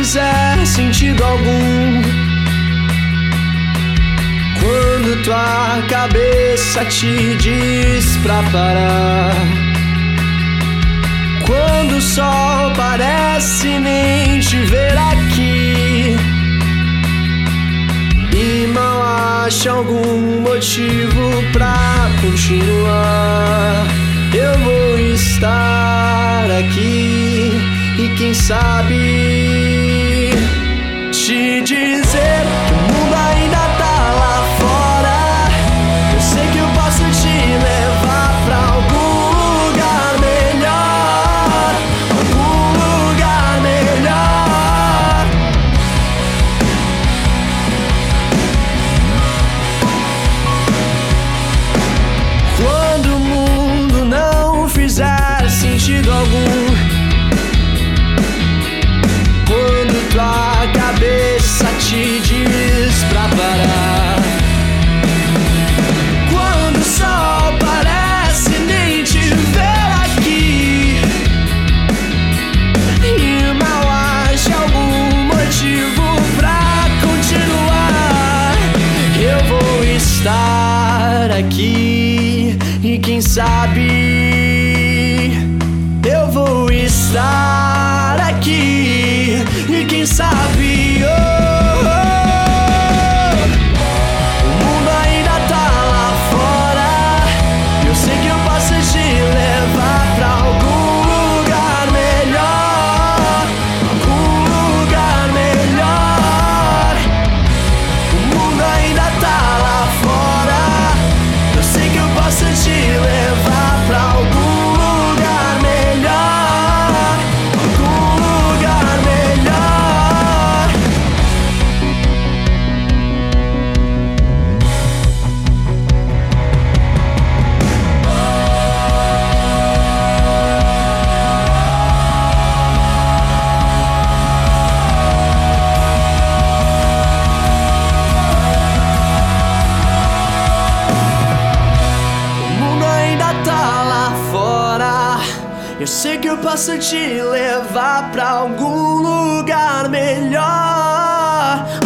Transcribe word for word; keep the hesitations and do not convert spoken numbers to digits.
fizer sentido algum, quando tua cabeça te diz pra parar, quando o sol parece nem te ver aqui e mal acha algum motivo pra continuar, eu vou estar aqui e quem sabe te dizer que o mundo ainda tá lá fora. Eu sei que eu posso te levar pra algum lugar melhor, algum lugar melhor. Quando o mundo não fizer sentido algum, quando tua cabeça te diz pra parar, quando o sol parece nem te ver aqui e mal acha algum motivo pra continuar, eu vou estar aqui e quem sabe eu vou estar aqui e quem sabe oh, oh, o mundo ainda tá lá fora. Eu sei que eu posso te levar pra algum lugar melhor, algum lugar melhor. O mundo ainda tá lá fora. Eu sei que eu posso te levar pra algum lugar melhor, algum lugar melhor. O mundo ainda tá lá fora. Eu sei que eu posso te levar pra algum lugar melhor,